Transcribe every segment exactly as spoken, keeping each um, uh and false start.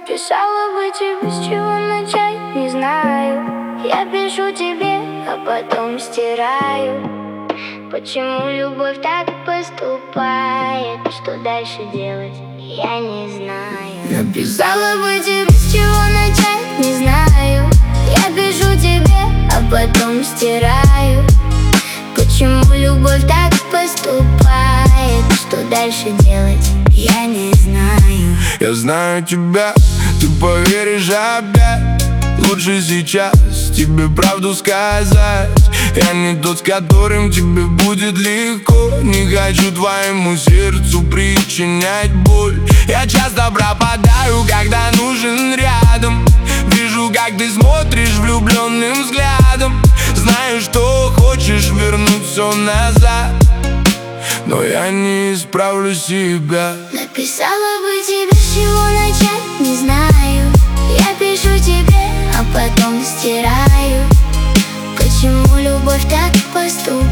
Написала бы тебе, с чего начать, не знаю. Я пишу тебе, а потом стираю. Почему любовь так поступает? Что дальше делать, я не знаю. Написала бы тебе, с чего начать, не знаю. Я пишу тебе, а потом стираю. Почему любовь так поступает? Что дальше делать, я не знаю. Я знаю тебя, ты поверишь опять. Лучше сейчас тебе правду сказать. Я не тот, с которым тебе будет легко. Не хочу твоему сердцу причинять боль. Я часто пропадаю, когда нужен рядом. Вижу, как ты смотришь влюбленным взглядом. Знаю, что хочешь вернуть все назад, но я не исправлю себя. Написала бы тебе, с чего начать, не знаю. Я пишу тебе, а потом стираю. Почему любовь так поступает?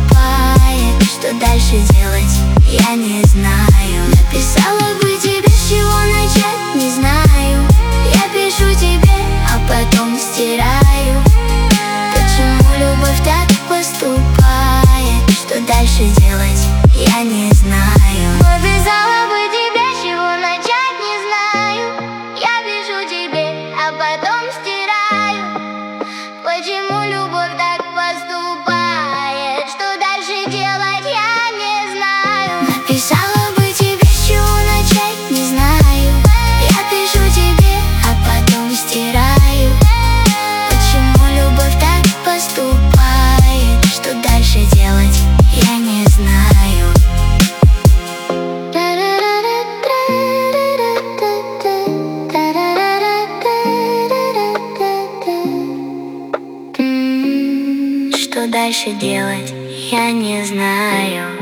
Что дальше делать, я не знаю. Написала бы тебе, с чего начать, не знаю. Я пишу тебе, а потом стираю. Почему любовь так поступает? Что дальше делать, я не знаю. Написала бы тебе, с чего начать, не знаю. Я пишу тебе, а потом стираю. Почему любовь так поступает? Что дальше делать, я не знаю. Написала бы тебе, с чего начать, не знаю. Я пишу тебе, а потом стираю. Почему любовь так поступает? Что дальше делать, я не знаю. Что дальше делать, я не знаю.